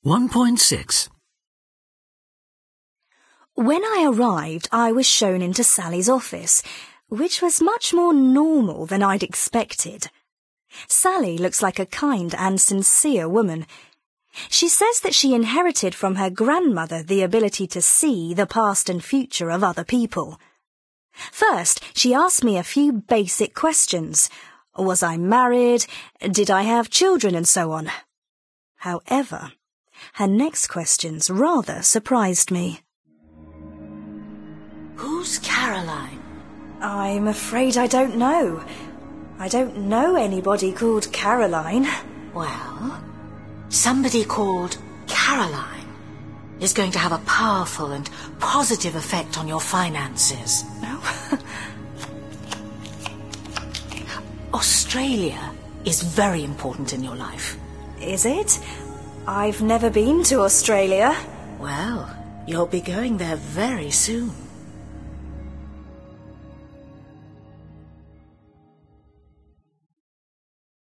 1.6. When I arrived, I was shown into Sally's office, which was much more normal than I'd expected. Sally looks like a kind and sincere woman. She says that she inherited from her grandmother the ability to see the past and future of other people. First, she asked me a few basic questions. Was I married? Did I have children, and so on? However, her next questions rather surprised me. Who's Caroline? I'm afraid I don't know. I don't know anybody called Caroline. Well, somebody called Caroline is going to have a powerful and positive effect on your finances. Oh. Australia is very important in your life. Is it? I've never been to Australia. Well, you'll be going there very soon.